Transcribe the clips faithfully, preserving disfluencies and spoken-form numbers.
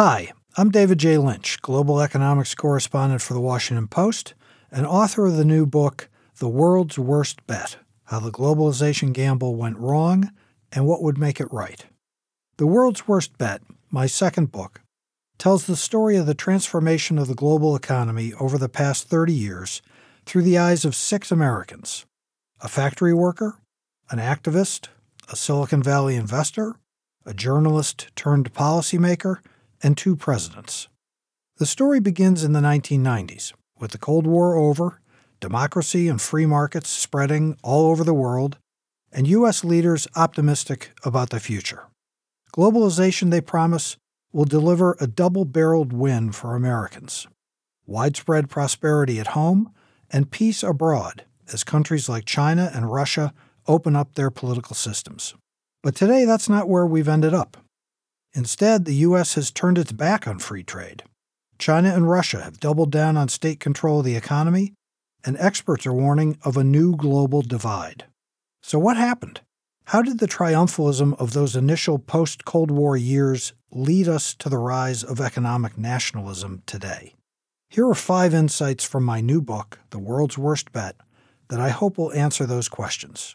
Hi, I'm David J. Lynch, global economics correspondent for The Washington Post and author of the new book, The World's Worst Bet: How the Globalization Gamble Went Wrong and What Would Make It Right. The World's Worst Bet, my second book, tells the story of the transformation of the global economy over the past thirty years through the eyes of six Americans: a factory worker, an activist, a Silicon Valley investor, a journalist turned policymaker, and two presidents. The story begins in the nineteen nineties, with the Cold War over, democracy and free markets spreading all over the world, and U S leaders optimistic about the future. Globalization, they promise, will deliver a double-barreled win for Americans: widespread prosperity at home and peace abroad as countries like China and Russia open up their political systems. But today, that's not where we've ended up. Instead, the U S has turned its back on free trade. China and Russia have doubled down on state control of the economy, and experts are warning of a new global divide. So what happened? How did the triumphalism of those initial post-Cold War years lead us to the rise of economic nationalism today? Here are five insights from my new book, The World's Worst Bet, that I hope will answer those questions.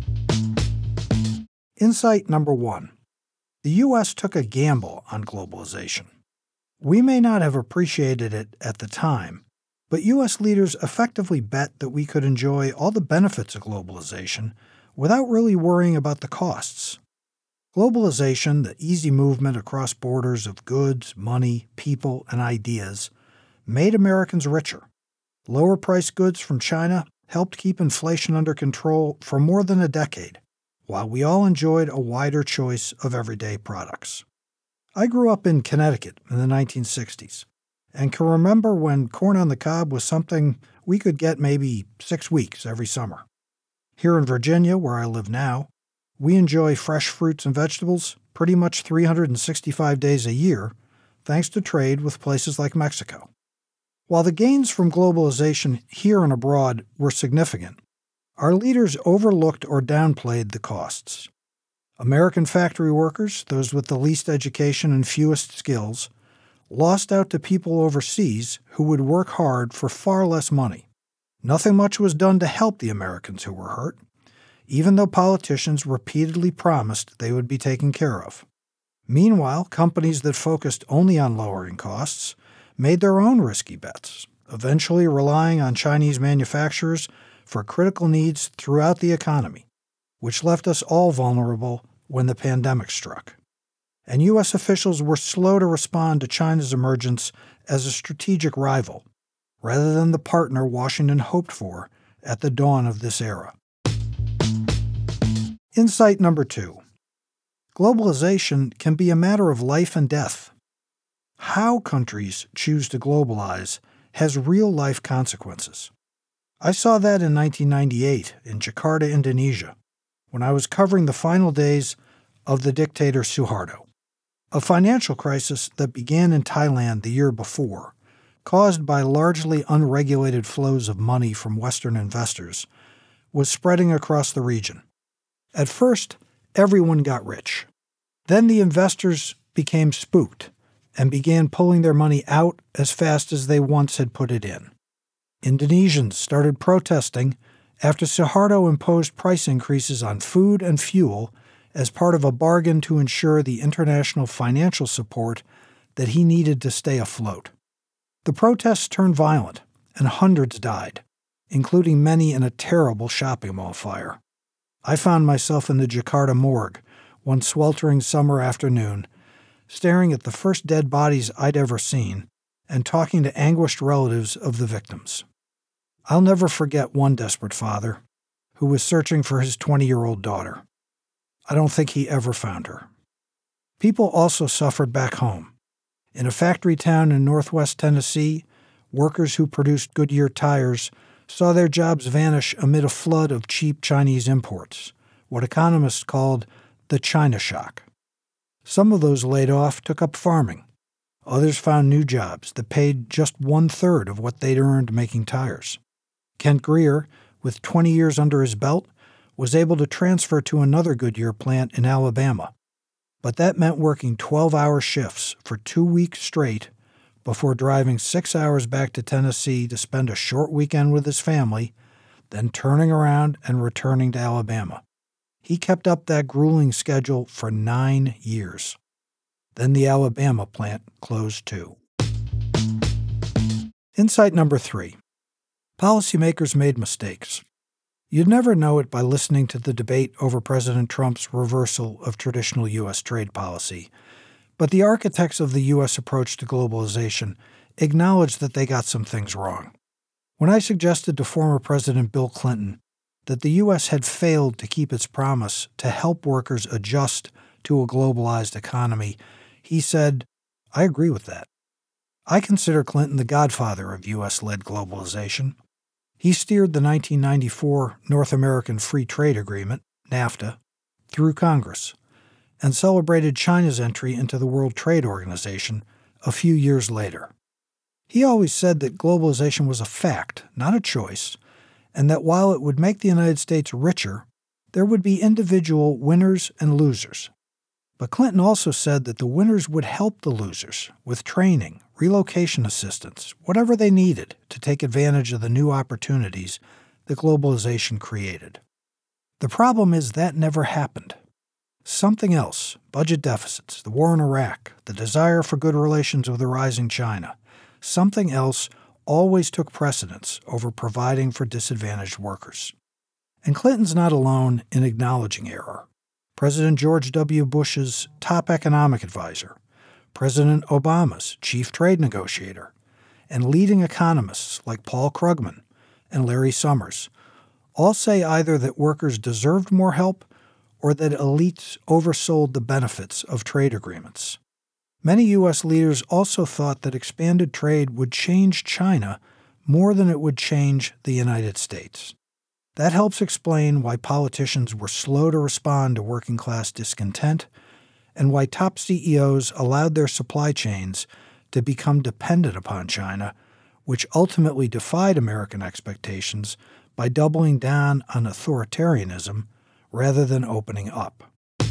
Insight number one. The U S took a gamble on globalization. We may not have appreciated it at the time, but U S leaders effectively bet that we could enjoy all the benefits of globalization without really worrying about the costs. Globalization, the easy movement across borders of goods, money, people, and ideas, made Americans richer. Lower-priced goods from China helped keep inflation under control for more than a decade, while we all enjoyed a wider choice of everyday products. I grew up in Connecticut in the nineteen sixties, and can remember when corn on the cob was something we could get maybe six weeks every summer. Here in Virginia, where I live now, we enjoy fresh fruits and vegetables pretty much three hundred sixty-five days a year, thanks to trade with places like Mexico. While the gains from globalization here and abroad were significant, our leaders overlooked or downplayed the costs. American factory workers, those with the least education and fewest skills, lost out to people overseas who would work hard for far less money. Nothing much was done to help the Americans who were hurt, even though politicians repeatedly promised they would be taken care of. Meanwhile, companies that focused only on lowering costs made their own risky bets, eventually relying on Chinese manufacturers for critical needs throughout the economy, which left us all vulnerable when the pandemic struck. And U S officials were slow to respond to China's emergence as a strategic rival, rather than the partner Washington hoped for at the dawn of this era. Insight number two. Globalization can be a matter of life and death. How countries choose to globalize has real-life consequences. I saw that in nineteen ninety-eight in Jakarta, Indonesia, when I was covering the final days of the dictator Suharto. A financial crisis that began in Thailand the year before, caused by largely unregulated flows of money from Western investors, was spreading across the region. At first, everyone got rich. Then the investors became spooked and began pulling their money out as fast as they once had put it in. Indonesians started protesting after Suharto imposed price increases on food and fuel as part of a bargain to ensure the international financial support that he needed to stay afloat. The protests turned violent, and hundreds died, including many in a terrible shopping mall fire. I found myself in the Jakarta morgue one sweltering summer afternoon, staring at the first dead bodies I'd ever seen and talking to anguished relatives of the victims. I'll never forget one desperate father who was searching for his twenty-year-old daughter. I don't think he ever found her. People also suffered back home. In a factory town in northwest Tennessee, workers who produced Goodyear tires saw their jobs vanish amid a flood of cheap Chinese imports, what economists called the China shock. Some of those laid off took up farming. Others found new jobs that paid just one-third of what they'd earned making tires. Kent Greer, with twenty years under his belt, was able to transfer to another Goodyear plant in Alabama. But that meant working twelve-hour shifts for two weeks straight before driving six hours back to Tennessee to spend a short weekend with his family, then turning around and returning to Alabama. He kept up that grueling schedule for nine years. Then the Alabama plant closed too. Insight number three. Policymakers made mistakes. You'd never know it by listening to the debate over President Trump's reversal of traditional U S trade policy. But the architects of the U S approach to globalization acknowledged that they got some things wrong. When I suggested to former President Bill Clinton that the U S had failed to keep its promise to help workers adjust to a globalized economy, he said, "I agree with that." I consider Clinton the godfather of U S-led globalization. He steered the nineteen ninety-four North American Free Trade Agreement, NAFTA, through Congress, and celebrated China's entry into the World Trade Organization a few years later. He always said that globalization was a fact, not a choice, and that while it would make the United States richer, there would be individual winners and losers. But Clinton also said that the winners would help the losers with training, relocation assistance, whatever they needed to take advantage of the new opportunities that globalization created. The problem is that never happened. Something else, budget deficits, the war in Iraq, the desire for good relations with a rising China, something else always took precedence over providing for disadvantaged workers. And Clinton's not alone in acknowledging error. President George W. Bush's top economic advisor, President Obama's chief trade negotiator, and leading economists like Paul Krugman and Larry Summers all say either that workers deserved more help or that elites oversold the benefits of trade agreements. Many U S leaders also thought that expanded trade would change China more than it would change the United States. That helps explain why politicians were slow to respond to working-class discontent and why top C E Os allowed their supply chains to become dependent upon China, which ultimately defied American expectations by doubling down on authoritarianism rather than opening up.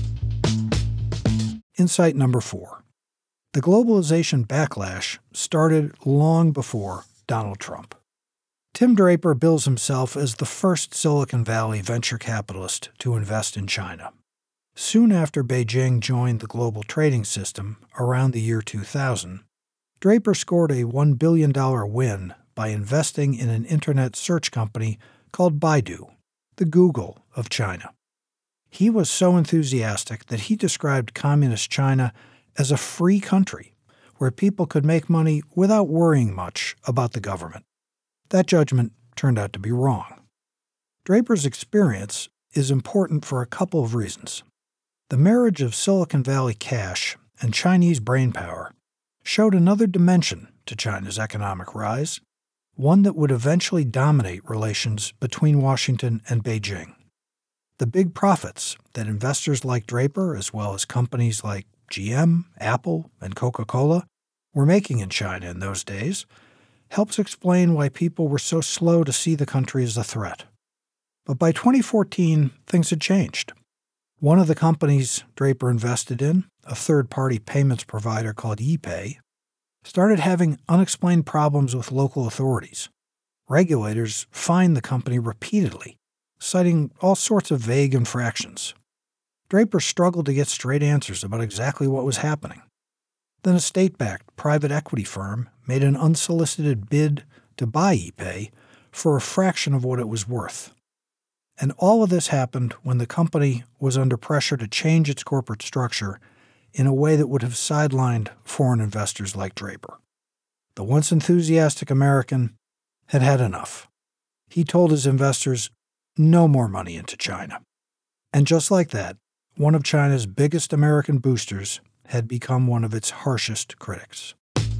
Insight number four. The globalization backlash started long before Donald Trump. Tim Draper bills himself as the first Silicon Valley venture capitalist to invest in China. Soon after Beijing joined the global trading system around the year two thousand, Draper scored a one billion dollars win by investing in an internet search company called Baidu, the Google of China. He was so enthusiastic that he described communist China as a free country where people could make money without worrying much about the government. That judgment turned out to be wrong. Draper's experience is important for a couple of reasons. The marriage of Silicon Valley cash and Chinese brainpower showed another dimension to China's economic rise, one that would eventually dominate relations between Washington and Beijing. The big profits that investors like Draper, as well as companies like G M, Apple, and Coca-Cola, were making in China in those days helps explain why people were so slow to see the country as a threat. But by twenty fourteen, things had changed. One of the companies Draper invested in, a third-party payments provider called ePay, started having unexplained problems with local authorities. Regulators fined the company repeatedly, citing all sorts of vague infractions. Draper struggled to get straight answers about exactly what was happening. Then a state-backed private equity firm made an unsolicited bid to buy ePay for a fraction of what it was worth. And all of this happened when the company was under pressure to change its corporate structure in a way that would have sidelined foreign investors like Draper. The once enthusiastic American had had enough. He told his investors, no more money into China. And just like that, one of China's biggest American boosters had become one of its harshest critics.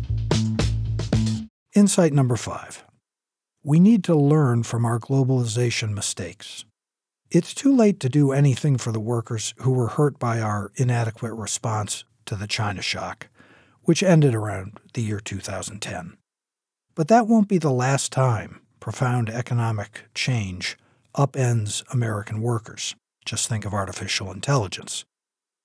Insight number five. We need to learn from our globalization mistakes. It's too late to do anything for the workers who were hurt by our inadequate response to the China shock, which ended around the year two thousand ten. But that won't be the last time profound economic change upends American workers. Just think of artificial intelligence.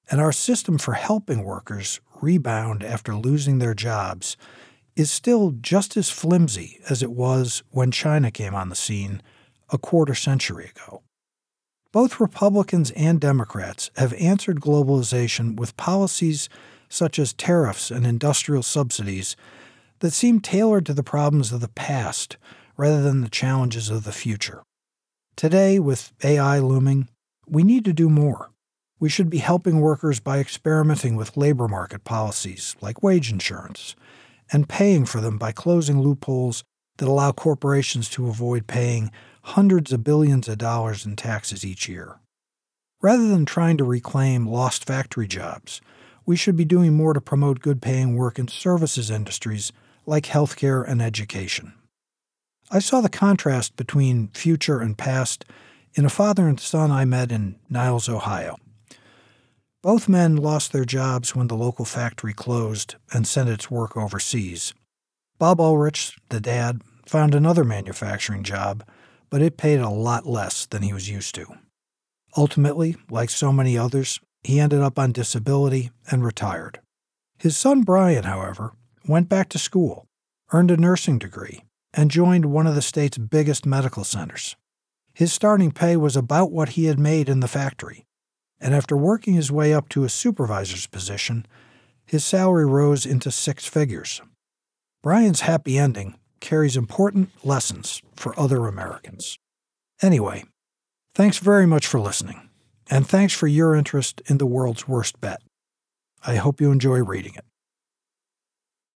And our system for helping workers rebound after losing their jobs is still just as flimsy as it was when China came on the scene a quarter century ago. Both Republicans and Democrats have answered globalization with policies such as tariffs and industrial subsidies that seem tailored to the problems of the past rather than the challenges of the future. Today, with A I looming, we need to do more. We should be helping workers by experimenting with labor market policies like wage insurance, and paying for them by closing loopholes that allow corporations to avoid paying hundreds of billions of dollars in taxes each year. Rather than trying to reclaim lost factory jobs, we should be doing more to promote good-paying work in services industries like healthcare and education. I saw the contrast between future and past in a father and son I met in Niles, Ohio. Both men lost their jobs when the local factory closed and sent its work overseas. Bob Ulrich, the dad, found another manufacturing job, but it paid a lot less than he was used to. Ultimately, like so many others, he ended up on disability and retired. His son Brian, however, went back to school, earned a nursing degree, and joined one of the state's biggest medical centers. His starting pay was about what he had made in the factory, and after working his way up to a supervisor's position, his salary rose into six figures. Brian's happy ending carries important lessons for other Americans. Anyway, thanks very much for listening, and thanks for your interest in The World's Worst Bet. I hope you enjoy reading it.